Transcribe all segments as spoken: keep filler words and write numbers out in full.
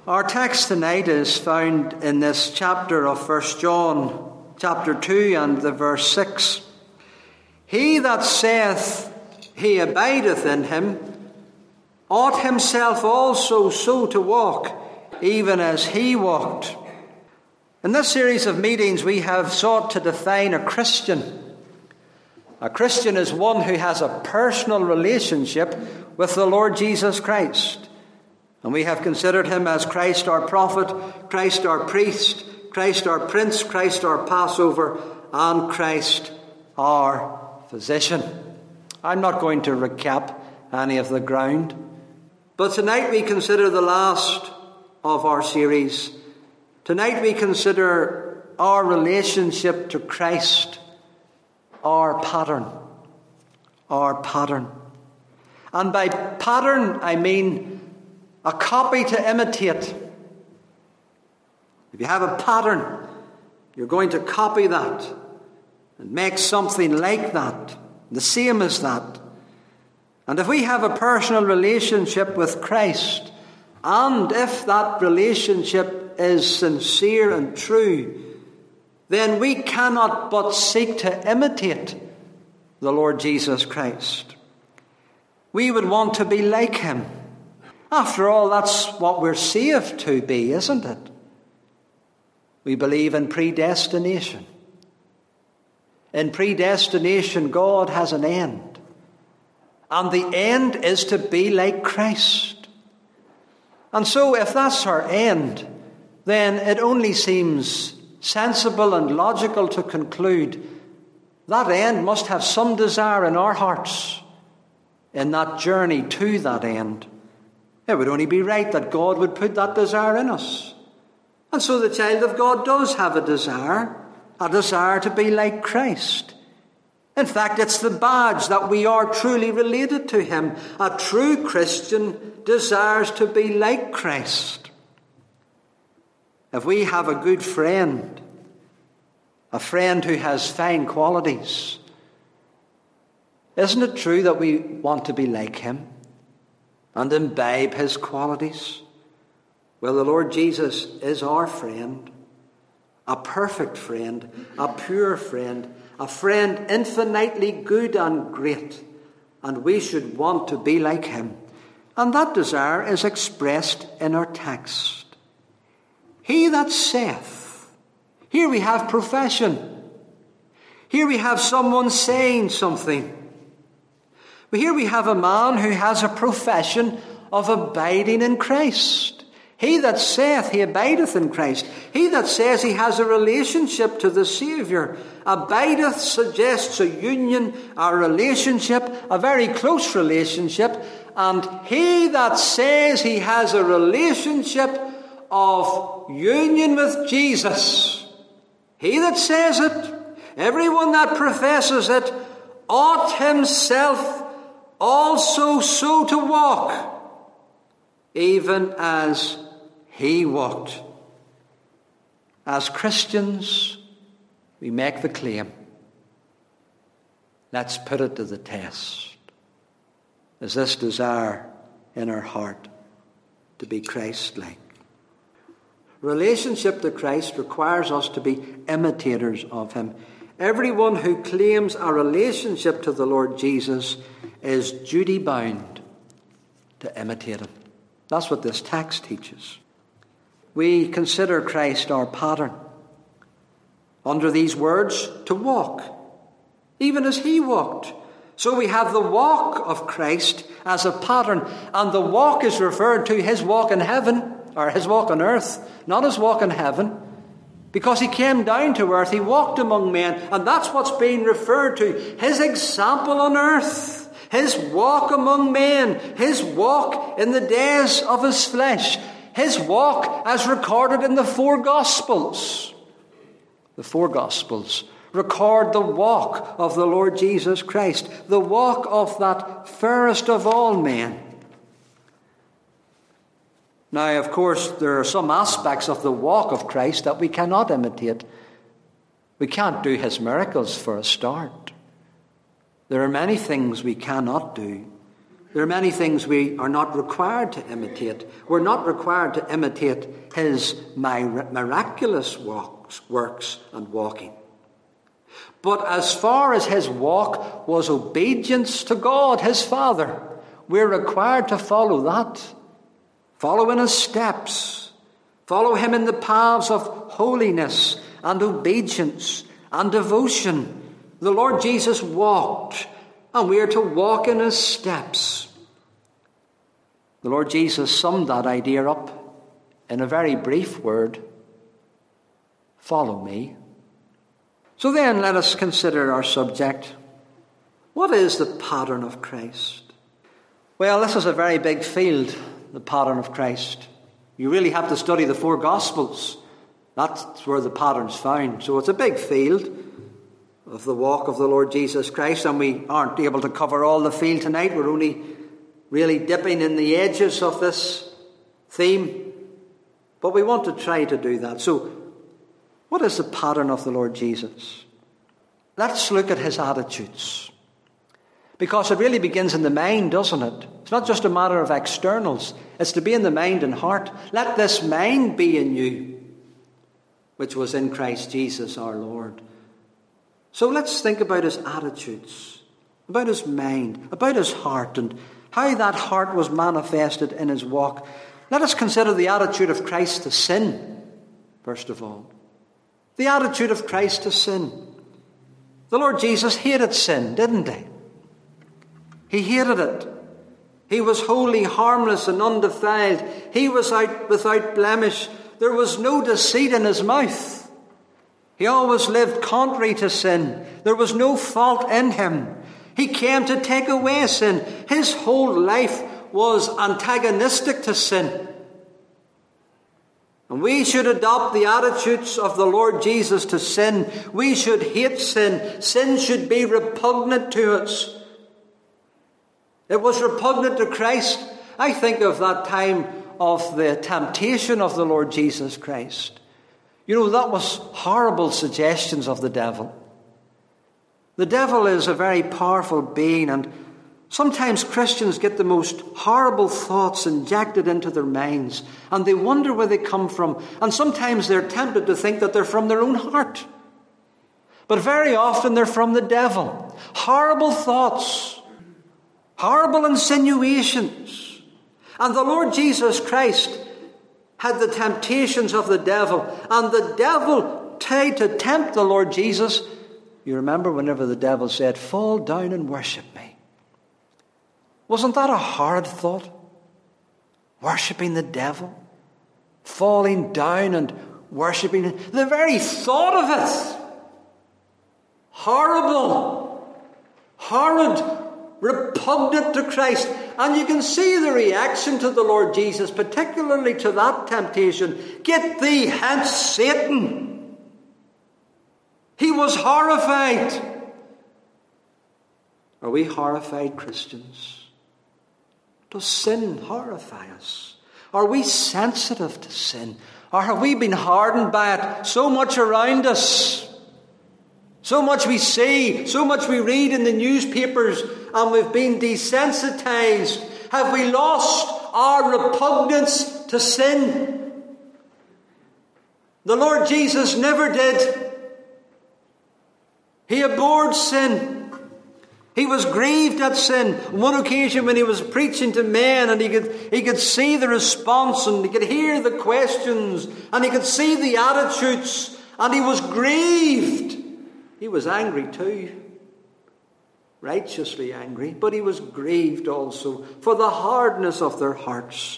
Our text tonight is found in this chapter of First John, chapter two and the verse six. He that saith he abideth in him ought himself also so to walk, even as he walked. In this series of meetings we have sought to define a Christian. A Christian is one who has a personal relationship with the Lord Jesus Christ. And we have considered him as Christ our prophet, Christ our priest, Christ our prince, Christ our Passover, and Christ our physician. I'm not going to recap any of the ground. But tonight we consider the last of our series. Tonight we consider our relationship to Christ, our pattern, our pattern. And by pattern I mean a copy to imitate. If you have a pattern, you're going to copy that and make something like that, the same as that. And if we have a personal relationship with Christ, and if that relationship is sincere and true, then we cannot but seek to imitate the Lord Jesus Christ. We would want to be like him. After all, that's what we're saved to be, isn't it? We believe in predestination. In predestination, God has an end. And the end is to be like Christ. And so if that's our end, then it only seems sensible and logical to conclude that end must have some desire in our hearts in that journey to that end. It would only be right that God would put that desire in us. And so the child of God does have a desire, a desire to be like Christ. In fact, it's the badge that we are truly related to him. A true Christian desires to be like Christ. If we have a good friend, a friend who has fine qualities, isn't it true that we want to be like him and imbibe his qualities? Well, the Lord Jesus is our friend, a perfect friend, a pure friend, a friend infinitely good and great, and we should want to be like him. And that desire is expressed in our text. He that saith. Here we have profession. Here we have someone saying something. But here we have a man who has a profession of abiding in Christ. He that saith he abideth in Christ. He that says he has a relationship to the Saviour. Abideth suggests a union, a relationship, a very close relationship. And he that says he has a relationship of union with Jesus. He that says it, everyone that professes it, ought himself also so to walk, even as he walked. As Christians, we make the claim. Let's put it to the test. Is this desire in our heart to be Christ-like? Relationship to Christ requires us to be imitators of him. Everyone who claims a relationship to the Lord Jesus is duty-bound to imitate him. That's what this text teaches. We consider Christ our pattern. Under these words, to walk, even as he walked. So we have the walk of Christ as a pattern, and the walk is referred to his walk in heaven, or his walk on earth, not his walk in heaven. Because he came down to earth, he walked among men, and that's what's being referred to. His example on earth. His walk among men, his walk in the days of his flesh, his walk as recorded in the four Gospels. The four Gospels record the walk of the Lord Jesus Christ, the walk of that fairest of all men. Now, of course, there are some aspects of the walk of Christ that we cannot imitate. We can't do his miracles for a start. There are many things we cannot do. There are many things we are not required to imitate. We're not required to imitate his miraculous walks, works and walking. But as far as his walk was obedience to God, his Father, we're required to follow that. Follow in his steps. Follow him in the paths of holiness and obedience and devotion. The Lord Jesus walked, and we are to walk in his steps. The Lord Jesus summed that idea up in a very brief word: follow me. So then let us consider our subject. What is the pattern of Christ? Well, this is a very big field, the pattern of Christ. You really have to study the four Gospels. That's where the pattern's found. So it's a big field of the walk of the Lord Jesus Christ, and we aren't able to cover all the field tonight. We're only really dipping in the edges of this theme, but we want to try to do that. So, what is the pattern of the Lord Jesus? Let's look at his attitudes, because it really begins in the mind, doesn't it? It's not just a matter of externals. It's to be in the mind and heart. Let this mind be in you, which was in Christ Jesus our Lord. So let's think about his attitudes, about his mind, about his heart, and how that heart was manifested in his walk. Let us consider the attitude of Christ to sin, first of all. The attitude of Christ to sin. The Lord Jesus hated sin, didn't he? He hated it. He was holy, harmless, and undefiled. He was out without blemish. There was no deceit in his mouth. He always lived contrary to sin. There was no fault in him. He came to take away sin. His whole life was antagonistic to sin. And we should adopt the attitudes of the Lord Jesus to sin. We should hate sin. Sin should be repugnant to us. It was repugnant to Christ. I think of that time of the temptation of the Lord Jesus Christ. You know, that was horrible suggestions of the devil. The devil is a very powerful being, and sometimes Christians get the most horrible thoughts injected into their minds, and they wonder where they come from, and sometimes they're tempted to think that they're from their own heart. But very often they're from the devil. Horrible thoughts, horrible insinuations. And the Lord Jesus Christ had the temptations of the devil, and the devil tried to tempt the Lord Jesus. You remember whenever the devil said, "Fall down and worship me." Wasn't that a horrid thought? Worshipping the devil? Falling down and worshipping him? The very thought of it! Horrible! Horrid! Repugnant to Christ. And you can see the reaction to the Lord Jesus, particularly to that temptation. "Get thee hence, Satan!" He was horrified. Are we horrified Christians? Does sin horrify us? Are we sensitive to sin? Or have we been hardened by it? So much around us. So much we see, so much we read in the newspapers, and we've been desensitized. Have we lost our repugnance to sin? The Lord Jesus never did. He abhorred sin. He was grieved at sin. On one occasion when he was preaching to men, and he could, he could see the response, and he could hear the questions, and he could see the attitudes, and he was grieved. He was angry too, righteously angry, but he was grieved also for the hardness of their hearts.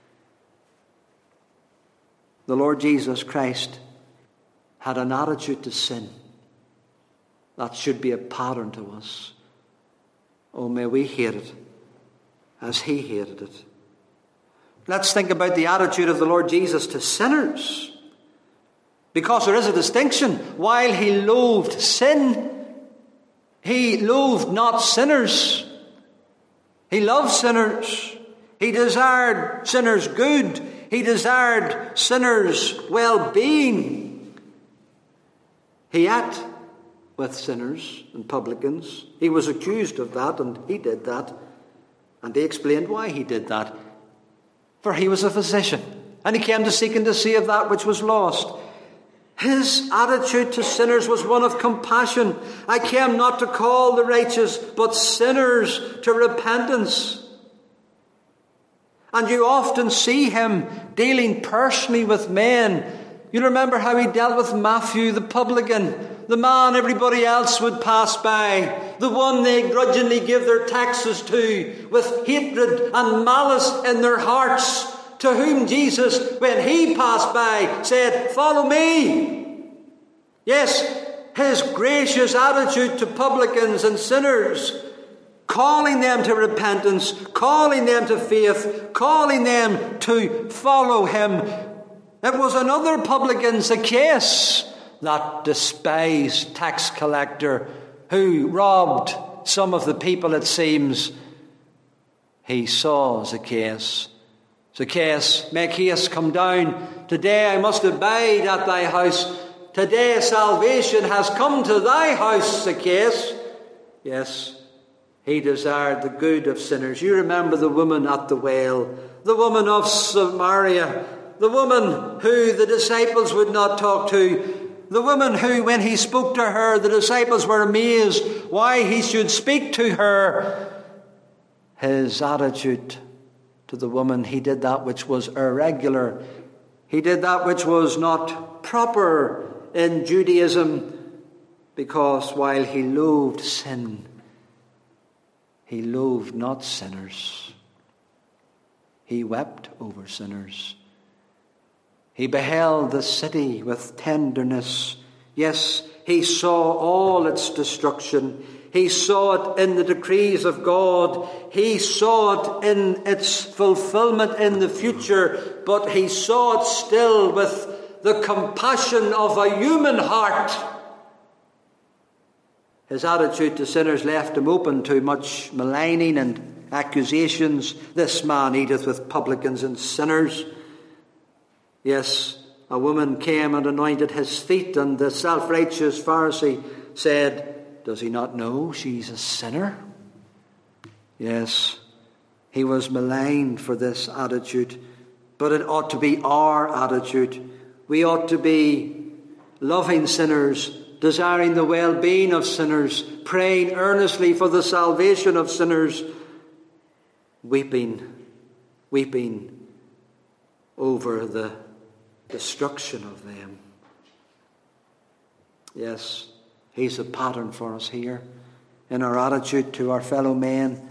The Lord Jesus Christ had an attitude to sin that should be a pattern to us. Oh, may we hate it as he hated it. Let's think about the attitude of the Lord Jesus to sinners. Because there is a distinction. While he loathed sin, he loathed not sinners. He loved sinners. He desired sinners' good. He desired sinners' well-being. He ate with sinners and publicans. He was accused of that, and he did that. And he explained why he did that. For he was a physician, and he came to seek and to save that which was lost. His attitude to sinners was one of compassion. I came not to call the righteous, but sinners to repentance. And you often see him dealing personally with men. You remember how he dealt with Matthew the publican, the man everybody else would pass by, the one they grudgingly give their taxes to, with hatred and malice in their hearts, to whom Jesus, when he passed by, said, "Follow me." Yes, his gracious attitude to publicans and sinners, calling them to repentance, calling them to faith, calling them to follow him. It was another publican, Zacchaeus, that despised tax collector who robbed some of the people, it seems. He saw Zacchaeus. "Zacchaeus, make haste, come down. Today I must abide at thy house. Today salvation has come to thy house, Zacchaeus." Yes, he desired the good of sinners. You remember the woman at the well, the woman of Samaria, the woman who the disciples would not talk to, the woman who, when he spoke to her, the disciples were amazed why he should speak to her. His attitude to the woman, he did that which was irregular. He did that which was not proper in Judaism, because while he loathed sin, he loathed not sinners. He wept over sinners. He beheld the city with tenderness. Yes, he saw all its destruction. He saw it in the decrees of God. He saw it in its fulfillment in the future. But he saw it still with the compassion of a human heart. His attitude to sinners left him open to much maligning and accusations. "This man eateth with publicans and sinners." Yes, a woman came and anointed his feet, and the self-righteous Pharisee said, "Does he not know she's a sinner?" Yes, he was maligned for this attitude, but it ought to be our attitude. We ought to be loving sinners, desiring the well-being of sinners, praying earnestly for the salvation of sinners, weeping, weeping over the destruction of them. Yes, he's a pattern for us here in our attitude to our fellow men.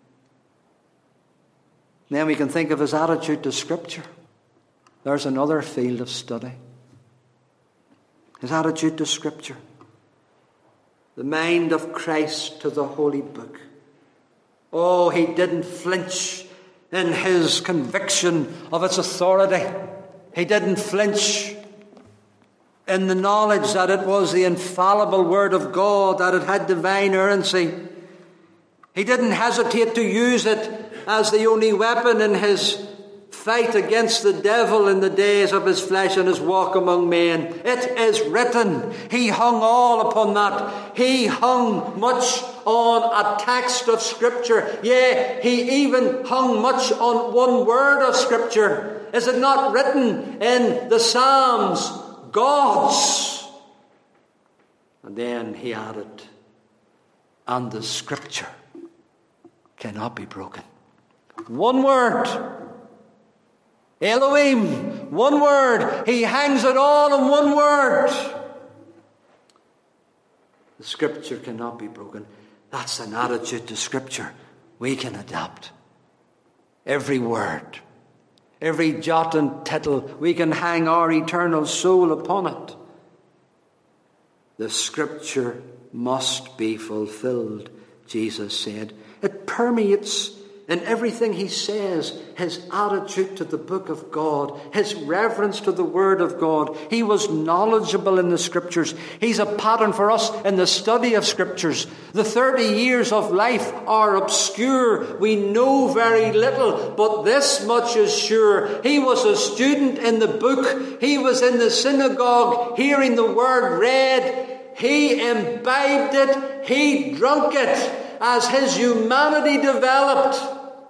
Then we can think of his attitude to Scripture. There's another field of study. His attitude to Scripture. The mind of Christ to the Holy Book. Oh, he didn't flinch in his conviction of its authority. He didn't flinch in the knowledge that it was the infallible Word of God, that it had divine inerrancy. He didn't hesitate to use it as the only weapon in his fight against the devil in the days of his flesh and his walk among men. It is written. He hung all upon that. He hung much on a text of Scripture. Yea, he even hung much on one word of Scripture. Is it not written in the Psalms, God's? And then he added, and the Scripture cannot be broken. One word. Elohim, one word. He hangs it all in one word. The Scripture cannot be broken. That's an attitude to Scripture we can adapt. Every word, every jot and tittle, we can hang our eternal soul upon it. The Scripture must be fulfilled, Jesus said. It permeates in everything he says, his attitude to the book of God, his reverence to the Word of God. He was knowledgeable in the Scriptures. He's a pattern for us in the study of Scriptures. The thirty years of life are obscure. We know very little, but this much is sure. He was a student in the book. He was in the synagogue hearing the Word read. He imbibed it. He drank it as his humanity developed.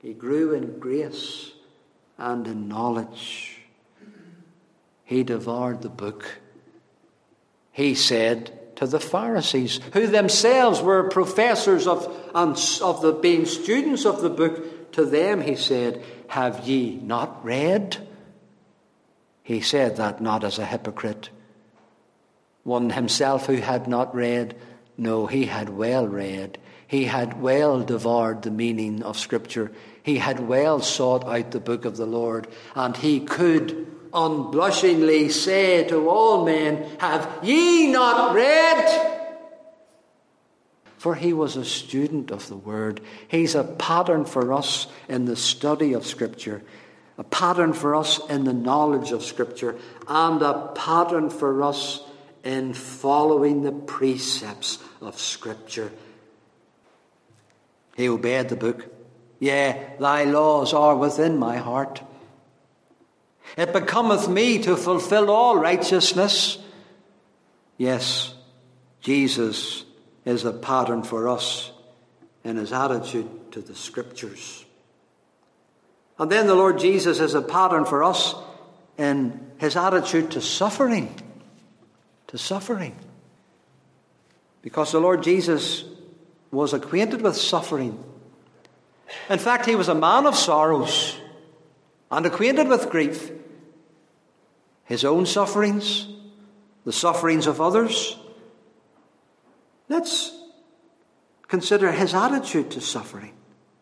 He grew in grace and in knowledge. He devoured the book. He said to the Pharisees, who themselves were professors of, of the being students of the book, to them he said, have ye not read? He said that not as a hypocrite. One himself who had not read, no, he had well read. He had well devoured the meaning of Scripture. He had well sought out the book of the Lord, and he could unblushingly say to all men, have ye not read? For he was a student of the Word. He's a pattern for us in the study of Scripture, a pattern for us in the knowledge of Scripture, and a pattern for us in following the precepts of Scripture. He obeyed the book. Yea, thy laws are within my heart. It becometh me to fulfill all righteousness. Yes, Jesus is a pattern for us in his attitude to the Scriptures. And then the Lord Jesus is a pattern for us in his attitude to suffering. To suffering. Because the Lord Jesus was acquainted with suffering. In fact, he was a man of sorrows and acquainted with grief. His own sufferings, the sufferings of others. Let's consider his attitude to suffering.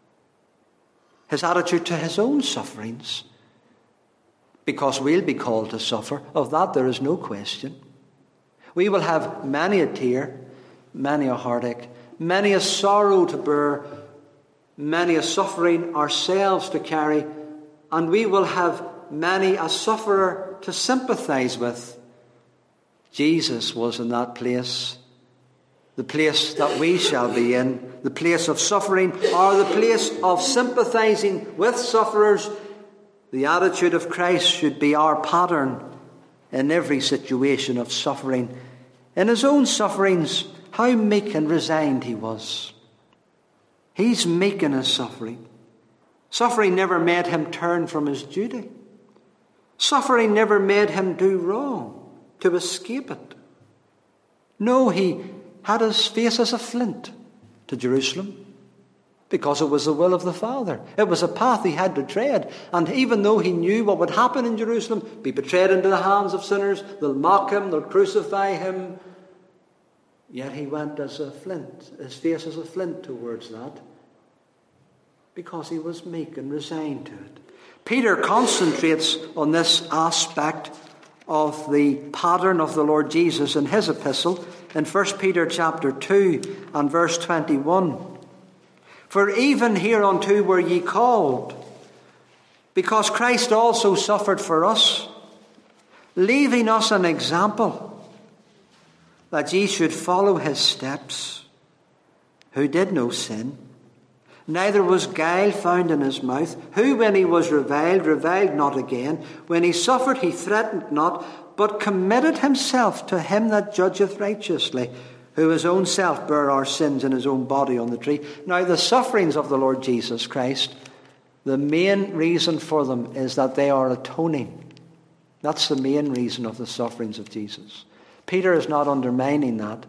His attitude to his own sufferings. Because we'll be called to suffer. Of that there is no question. We will have many a tear, many a heartache, many a sorrow to bear, many a suffering ourselves to carry, and we will have many a sufferer to sympathize with. Jesus was in that place, the place that we shall be in, the place of suffering, or the place of sympathizing with sufferers. The attitude of Christ should be our pattern in every situation of suffering. In his own sufferings, how meek and resigned he was. He's meek in his suffering. Suffering never made him turn from his duty. Suffering never made him do wrong to escape it. No, he had his face as a flint to Jerusalem because it was the will of the Father. It was a path he had to tread. And even though he knew what would happen in Jerusalem, be betrayed into the hands of sinners, they'll mock him, they'll crucify him, yet he went as a flint, his face as a flint towards that, because he was meek and resigned to it. Peter concentrates on this aspect of the pattern of the Lord Jesus in his epistle in First Peter chapter two and verse twenty-one. For even hereunto were ye called, because Christ also suffered for us, leaving us an example, that ye should follow his steps, who did no sin, neither was guile found in his mouth, who when he was reviled, reviled not again, when he suffered, he threatened not, but committed himself to him that judgeth righteously, who his own self bare our sins in his own body on the tree. Now the sufferings of the Lord Jesus Christ, the main reason for them is that they are atoning. That's the main reason of the sufferings of Jesus. Peter is not undermining that.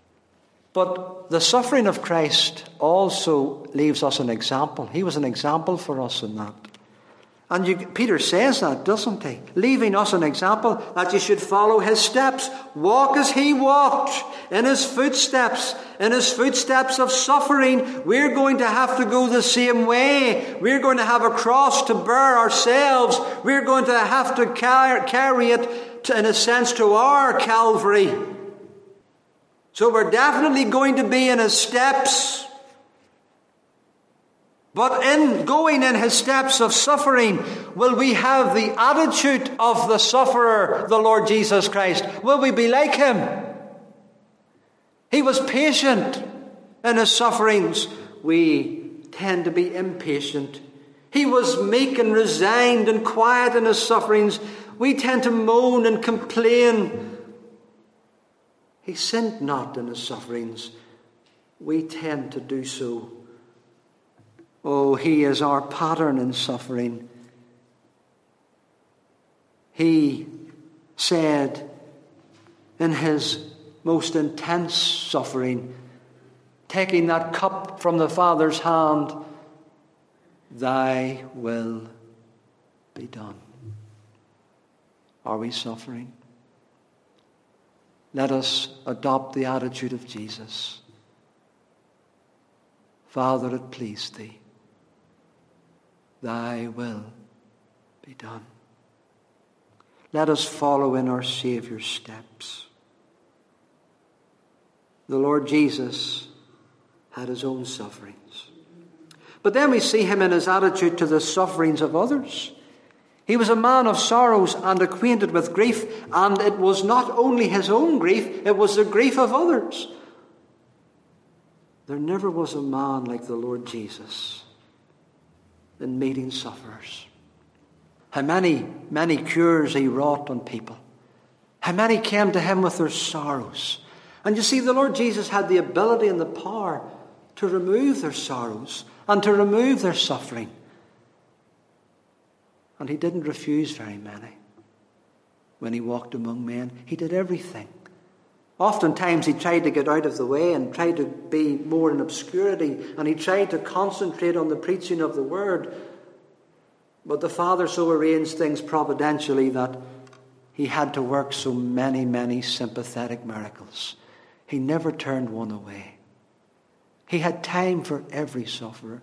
But the suffering of Christ also leaves us an example. He was an example for us in that. And you, Peter says that, doesn't he? Leaving us an example that you should follow his steps. Walk as he walked, in his footsteps, in his footsteps of suffering. We're going to have to go the same way. We're going to have a cross to bear ourselves. We're going to have to car- carry it, to, in a sense, to our Calvary. So we're definitely going to be in his steps. But in going in his steps of suffering, will we have the attitude of the sufferer, the Lord Jesus Christ? Will we be like him? He was patient in his sufferings. We tend to be impatient. He was meek and resigned and quiet in his sufferings. We tend to moan and complain. He sinned not in his sufferings. We tend to do so. Oh, he is our pattern in suffering. He said in his most intense suffering, taking that cup from the Father's hand, thy will be done. Are we suffering? Let us adopt the attitude of Jesus. Father, it please thee. Thy will be done. Let us follow in our Saviour's steps. The Lord Jesus had his own sufferings. But then we see him in his attitude to the sufferings of others. He was a man of sorrows and acquainted with grief, and it was not only his own grief, it was the grief of others. There never was a man like the Lord Jesus in meeting sufferers. How many, many cures he wrought on people. How many came to him with their sorrows. And you see, the Lord Jesus had the ability and the power to remove their sorrows and to remove their suffering. And he didn't refuse very many. When he walked among men, he did everything. Oftentimes he tried to get out of the way and tried to be more in obscurity, and he tried to concentrate on the preaching of the word. But the Father so arranged things providentially that he had to work so many, many sympathetic miracles. He never turned one away. He had time for every sufferer.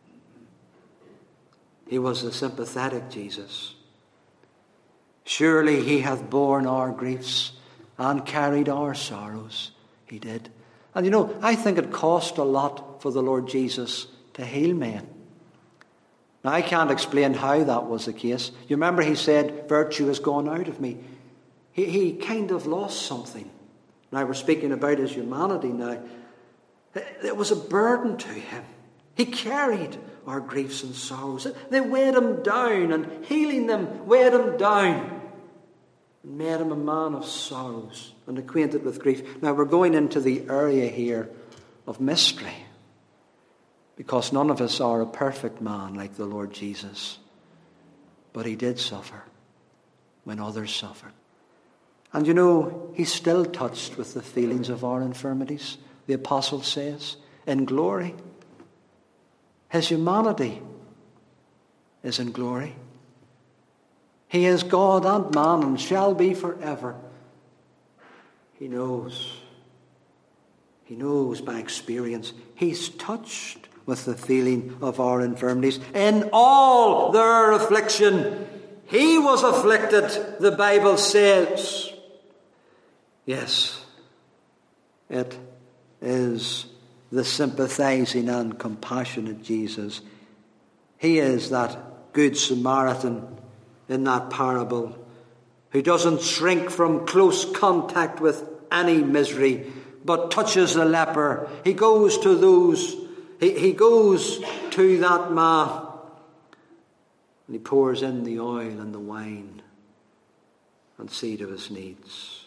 He was a sympathetic Jesus. Surely he hath borne our griefs and carried our sorrows. He did. And you know, I think it cost a lot for the Lord Jesus to heal men. Now, I can't explain how that was the case. You remember he said, virtue has gone out of me. He, he kind of lost something. Now, we're speaking about his humanity now. It was a burden to him. He carried our griefs and sorrows. They weighed him down, and healing them weighed him down and made him a man of sorrows and acquainted with grief. Now, we're going into the area here of mystery, because none of us are a perfect man like the Lord Jesus. But he did suffer when others suffered. And you know, he's still touched with the feelings of our infirmities, the apostle says, in glory. His humanity is in glory. He is God and man and shall be forever. He knows. He knows by experience. He's touched with the feeling of our infirmities. In all their affliction, he was afflicted, the Bible says. Yes, it is the sympathizing and compassionate Jesus. He is that good Samaritan in that parable who doesn't shrink from close contact with any misery, but touches the leper. He goes to those He, he goes to that man and he pours in the oil and the wine and sees to his needs.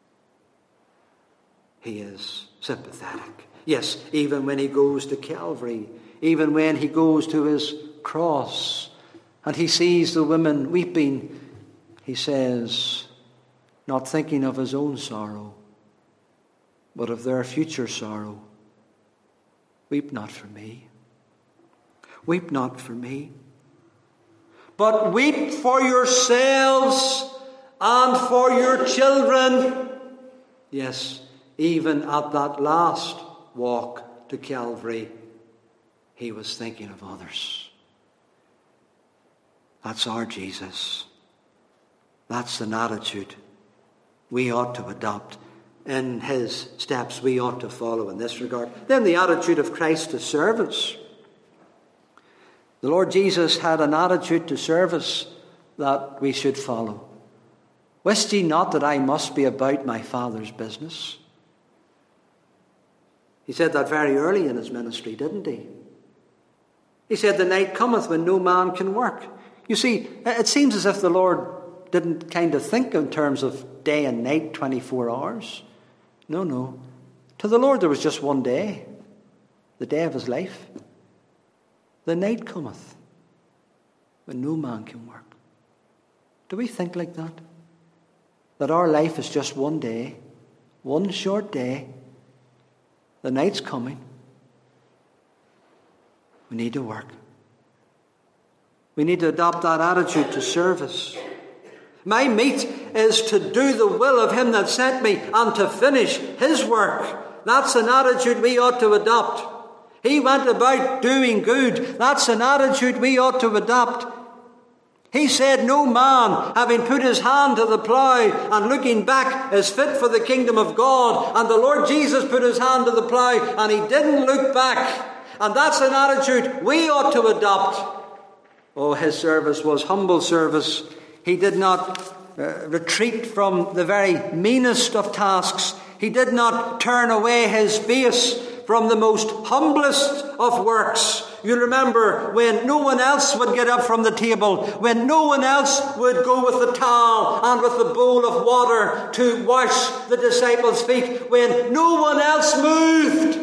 He is sympathetic. Yes, even when he goes to Calvary, even when he goes to his cross and he sees the women weeping, he says, not thinking of his own sorrow, but of their future sorrow, weep not for me. Weep not for me. But weep for yourselves and for your children. Yes, even at that last walk to Calvary, he was thinking of others. That's our Jesus. That's an attitude we ought to adopt. In his steps we ought to follow in this regard. Then the attitude of Christ to service. The Lord Jesus had an attitude to service that we should follow. Wist ye not that I must be about my Father's business? He said that very early in his ministry, didn't he? He said, the night cometh when no man can work. You see, it seems as if the Lord didn't kind of think in terms of day and night, twenty-four hours. No, no. To the Lord there was just one day, the day of his life. The night cometh when no man can work. Do we think like that? That our life is just one day, one short day. The night's coming. We need to work. We need to adopt that attitude to service. My meat is to do the will of him that sent me and to finish his work. That's an attitude we ought to adopt. He went about doing good. That's an attitude we ought to adopt. He said, no man, having put his hand to the plough and looking back, is fit for the kingdom of God. And the Lord Jesus put his hand to the plough and he didn't look back. And that's an attitude we ought to adopt. Oh, his service was humble service. He did not uh, retreat from the very meanest of tasks. He did not turn away his face from the most humblest of works. You remember when no one else would get up from the table, when no one else would go with the towel and with the bowl of water to wash the disciples' feet, when no one else moved.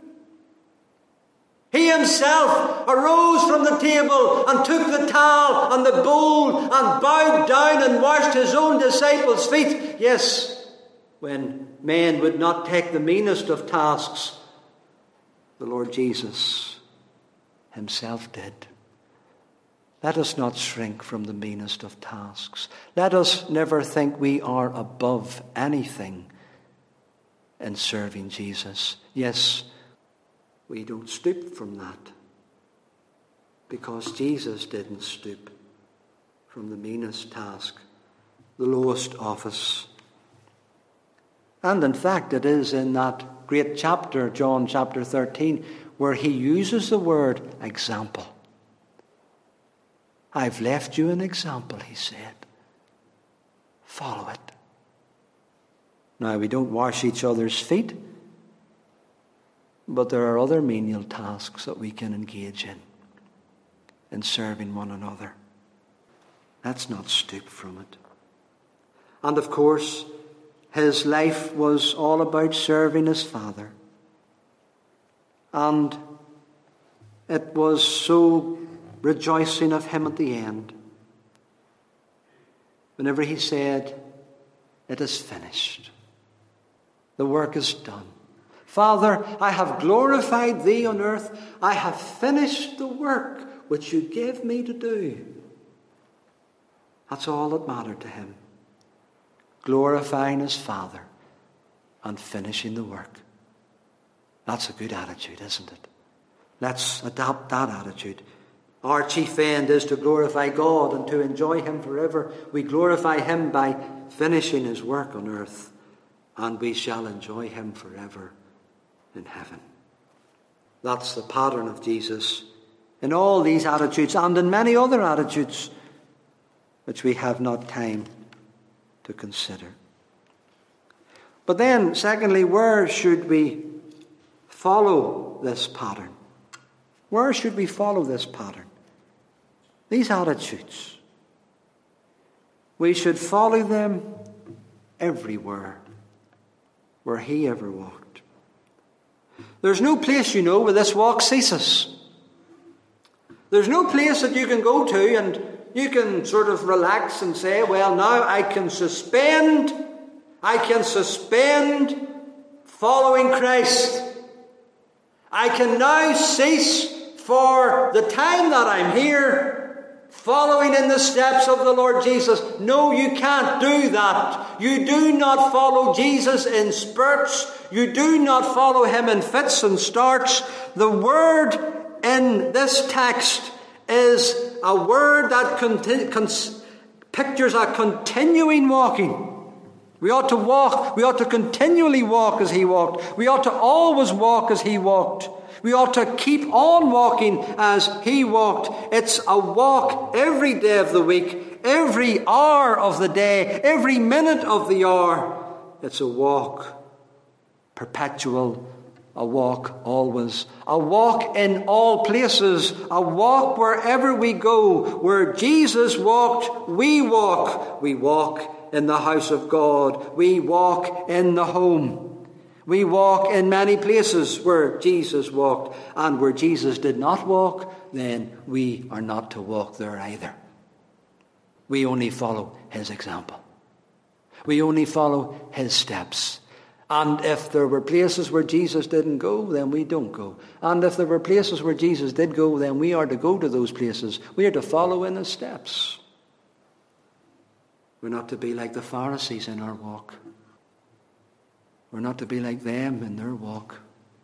He himself arose from the table and took the towel and the bowl and bowed down and washed his own disciples' feet. Yes, when men would not take the meanest of tasks, the Lord Jesus himself did. Let us not shrink from the meanest of tasks. Let us never think we are above anything in serving Jesus. Yes, we don't stoop from that because Jesus didn't stoop from the meanest task, the lowest office. And in fact, it is in that great chapter, John chapter thirteen, where he uses the word example. I've left you an example, he said. Follow it. Now, we don't wash each other's feet, but there are other menial tasks that we can engage in, in serving one another. Let's not stoop from it. And of course, his life was all about serving his Father. And it was so rejoicing of him at the end, whenever he said, it is finished. The work is done. Father, I have glorified thee on earth. I have finished the work which you gave me to do. That's all that mattered to him. Glorifying his Father and finishing the work. That's a good attitude, isn't it? Let's adopt that attitude. Our chief end is to glorify God and to enjoy him forever. We glorify him by finishing his work on earth, and we shall enjoy him forever in heaven. That's the pattern of Jesus in all these attitudes and in many other attitudes which we have not time to consider. But then, secondly, where should we follow this pattern? Where should we follow this pattern? These attitudes. We should follow them everywhere where he ever walked. There's no place, you know, where this walk ceases. There's no place that you can go to and you can sort of relax and say, well, now I can suspend, I can suspend following Christ. I can now cease for the time that I'm here following in the steps of the Lord Jesus. No, you can't do that. You do not follow Jesus in spurts. You do not follow him in fits and starts. The word in this text is a word that conti- cons- pictures a continuing walking. We ought to walk. We ought to continually walk as he walked. We ought to always walk as he walked. We ought to keep on walking as he walked. It's a walk every day of the week, every hour of the day, every minute of the hour. It's a walk, perpetual, a walk always, a walk in all places, a walk wherever we go. Where Jesus walked, we walk. We walk in the house of God. We walk in the home. We walk in many places where Jesus walked, and where Jesus did not walk, then we are not to walk there either. We only follow his example. We only follow his steps. And if there were places where Jesus didn't go, then we don't go. And if there were places where Jesus did go, then we are to go to those places. We are to follow in his steps. We're not to be like the Pharisees in our walk. We're not to be like them in their walk,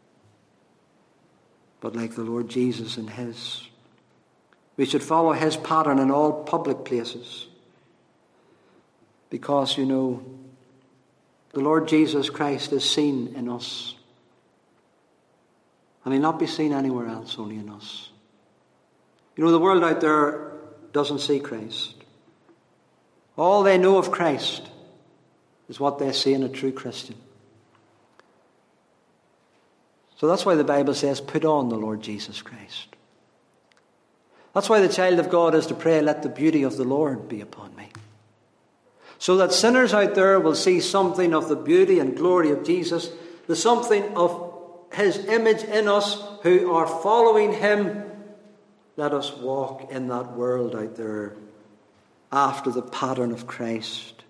but like the Lord Jesus in his. We should follow his pattern in all public places. Because, you know, the Lord Jesus Christ is seen in us. And he'll not be seen anywhere else, only in us. You know, the world out there doesn't see Christ. All they know of Christ is what they see in a true Christian. So that's why the Bible says, put on the Lord Jesus Christ. That's why the child of God is to pray, let the beauty of the Lord be upon me. So that sinners out there will see something of the beauty and glory of Jesus, the something of his image in us who are following him. Let us walk in that world out there after the pattern of Christ.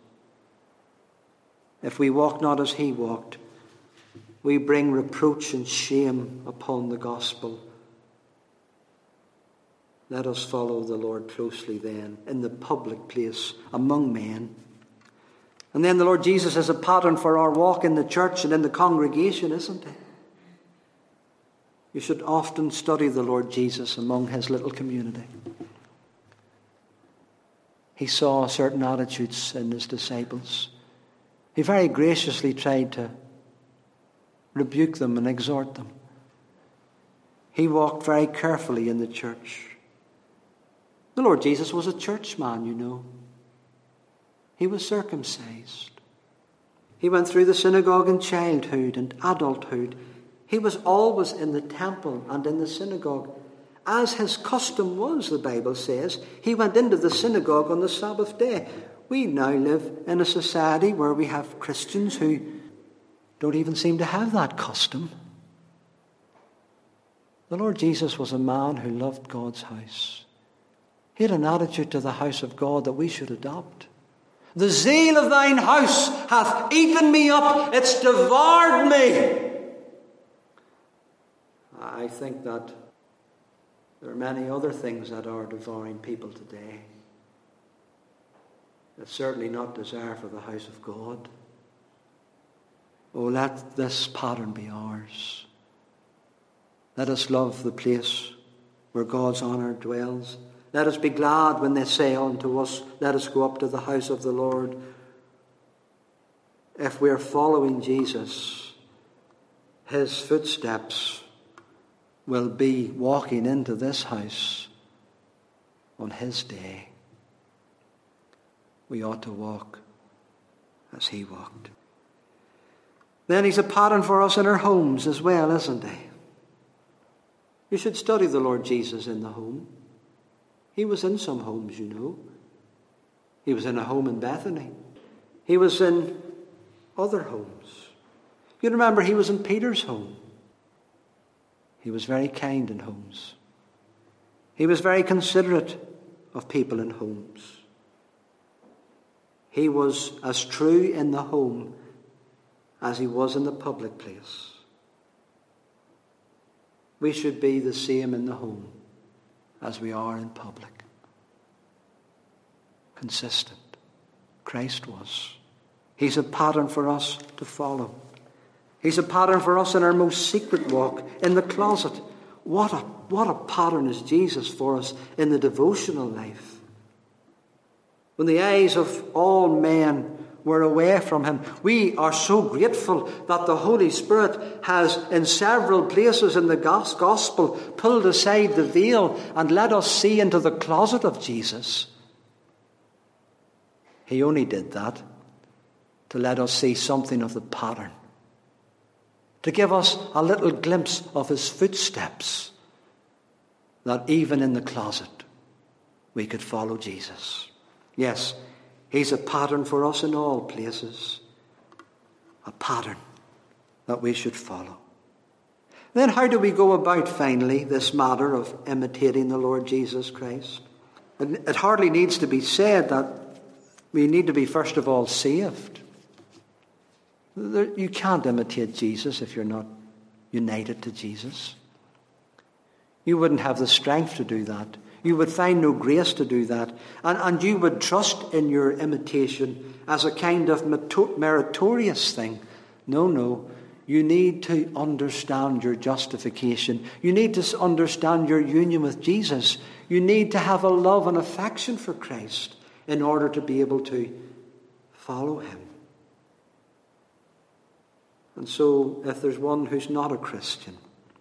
If we walk not as he walked, we bring reproach and shame upon the gospel. Let us follow the Lord closely then, in the public place, among men. And then the Lord Jesus is a pattern for our walk in the church and in the congregation, isn't he? You should often study the Lord Jesus among his little community. He saw certain attitudes in his disciples. He very graciously tried to rebuke them and exhort them. He walked very carefully in the church. The Lord Jesus was a churchman, you know. He was circumcised. He went through the synagogue in childhood and adulthood. He was always in the temple and in the synagogue. As his custom was, the Bible says, he went into the synagogue on the Sabbath day. We now live in a society where we have Christians who don't even seem to have that custom. The Lord Jesus was a man who loved God's house. He had an attitude to the house of God that we should adopt. The zeal of thine house hath eaten me up, it's devoured me. I think that there are many other things that are devouring people today. It's certainly not desire for the house of God. Oh, let this pattern be ours. Let us love the place where God's honour dwells. Let us be glad when they say unto us, let us go up to the house of the Lord. If we are following Jesus, his footsteps will be walking into this house on his day. We ought to walk as he walked. Then he's a pattern for us in our homes as well, isn't he? You should study the Lord Jesus in the home. He was in some homes, you know. He was in a home in Bethany. He was in other homes. You remember he was in Peter's home. He was very kind in homes. He was very considerate of people in homes. He was as true in the home as he was in the public place. We should be the same in the home as we are in public. Consistent. Christ was. He's a pattern for us to follow. He's a pattern for us in our most secret walk, in the closet. What a, what a pattern is Jesus for us in the devotional life. When the eyes of all men were away from him, we are so grateful that the Holy Spirit has in several places in the gospel pulled aside the veil and let us see into the closet of Jesus. He only did that to let us see something of the pattern, to give us a little glimpse of his footsteps, that even in the closet we could follow Jesus. Yes, he's a pattern for us in all places, a pattern that we should follow. Then how do we go about, finally, this matter of imitating the Lord Jesus Christ? It, it hardly needs to be said that we need to be, first of all, saved. There, you can't imitate Jesus if you're not united to Jesus. You wouldn't have the strength to do that. You would find no grace to do that. And, and you would trust in your imitation as a kind of meritorious thing. No, no. You need to understand your justification. You need to understand your union with Jesus. You need to have a love and affection for Christ in order to be able to follow him. And so, if there's one who's not a Christian,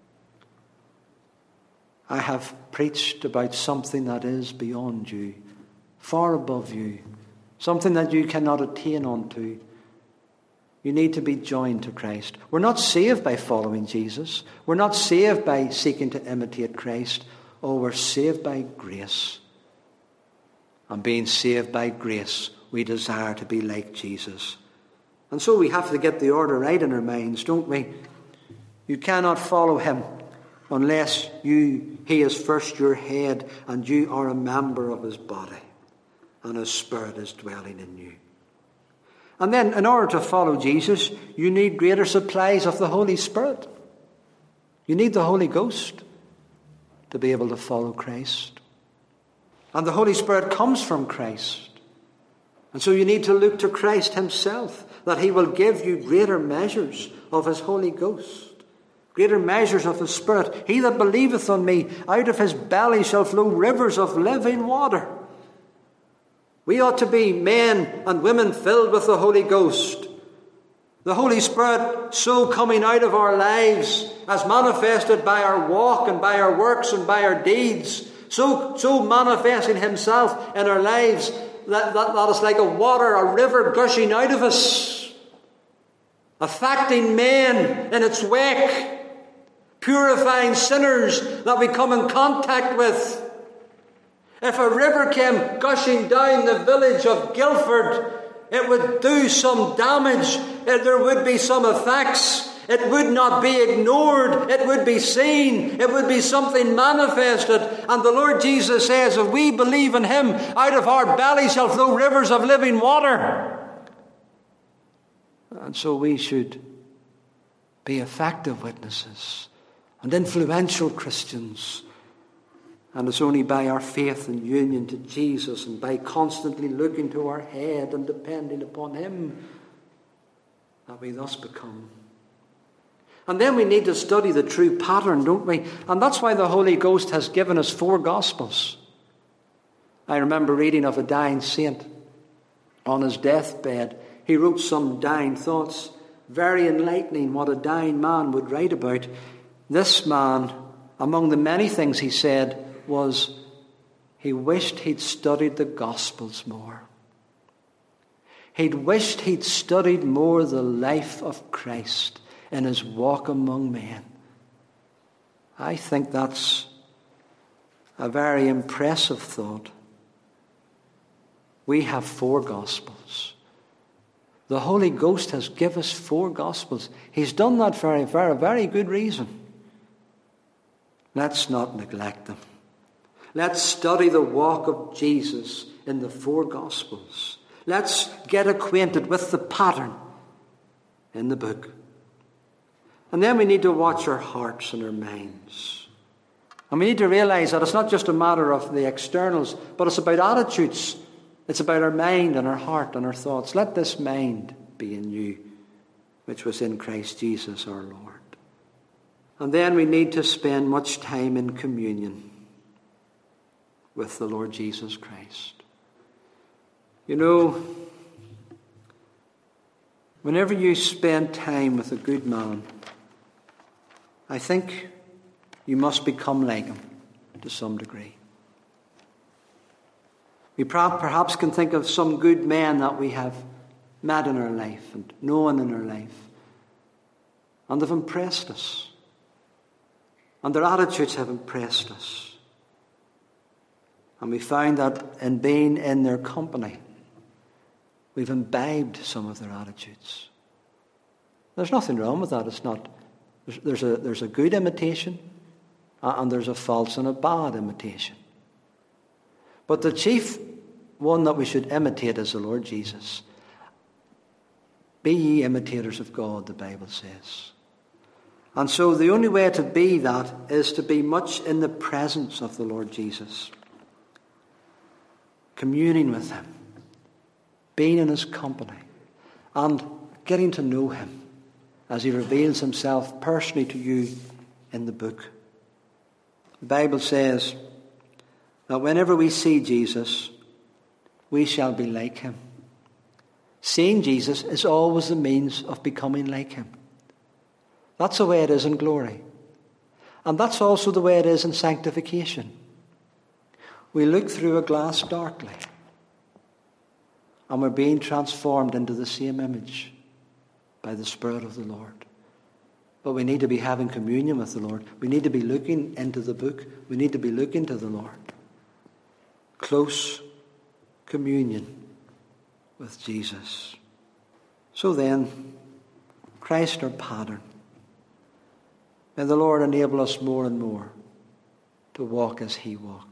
I have preached about something that is beyond you, far above you, something that you cannot attain unto. You need to be joined to Christ. We're not saved by following Jesus. We're not saved by seeking to imitate Christ. Oh, we're saved by grace. And being saved by grace, we desire to be like Jesus. And so we have to get the order right in our minds, don't we? You cannot follow him unless you, he is first your head and you are a member of his body and his Spirit is dwelling in you. And then in order to follow Jesus, you need greater supplies of the Holy Spirit. You need the Holy Ghost to be able to follow Christ. And the Holy Spirit comes from Christ. And so you need to look to Christ himself, that he will give you greater measures of his Holy Ghost. Greater measures of the Spirit. He that believeth on me, out of his belly shall flow rivers of living water. We ought to be men and women filled with the Holy Ghost. The Holy Spirit so coming out of our lives as manifested by our walk and by our works and by our deeds. So, so manifesting himself in our lives that, that, that is like a water, a river gushing out of us. Affecting men in its wake. Purifying sinners that we come in contact with. If a river came gushing down the village of Guildford, it would do some damage. There would be some effects. It would not be ignored. It would be seen. It would be something manifested. And the Lord Jesus says, if we believe in him, out of our belly shall flow rivers of living water. And so we should be effective witnesses and influential Christians. And it's only by our faith and union to Jesus and by constantly looking to our head and depending upon him that we thus become. And then we need to study the true pattern, don't we? And that's why the Holy Ghost has given us four Gospels. I remember reading of a dying saint on his deathbed. He wrote some dying thoughts, very enlightening what a dying man would write about. This man, among the many things he said, was he wished he'd studied the Gospels more. He'd wished he'd studied more the life of Christ in his walk among men. I think that's a very impressive thought. We have four Gospels. The Holy Ghost has given us four Gospels. He's done that for a very, very good reason. Let's not neglect them. Let's study the walk of Jesus in the four Gospels. Let's get acquainted with the pattern in the book. And then we need to watch our hearts and our minds. And we need to realize that it's not just a matter of the externals, but it's about attitudes. It's about our mind and our heart and our thoughts. Let this mind be in you, which was in Christ Jesus our Lord. And then we need to spend much time in communion with the Lord Jesus Christ. You know, whenever you spend time with a good man, I think you must become like him to some degree. We perhaps can think of some good men that we have met in our life and known in our life, and they've impressed us. And their attitudes have impressed us. And we find that in being in their company, we've imbibed some of their attitudes. There's nothing wrong with that. It's not There's, there's, a, there's a good imitation, and there's a false and a bad imitation. But the chief one that we should imitate is the Lord Jesus. Be ye imitators of God, the Bible says. And so the only way to be that is to be much in the presence of the Lord Jesus. Communing with him. Being in his company. And getting to know him as he reveals himself personally to you in the book. The Bible says that whenever we see Jesus, we shall be like him. Seeing Jesus is always the means of becoming like him. That's the way it is in glory. And that's also the way it is in sanctification. We look through a glass darkly, and we're being transformed into the same image by the Spirit of the Lord. But we need to be having communion with the Lord. We need to be looking into the book. We need to be looking to the Lord. Close communion with Jesus. So then, Christ our pattern. May the Lord enable us more and more to walk as he walked.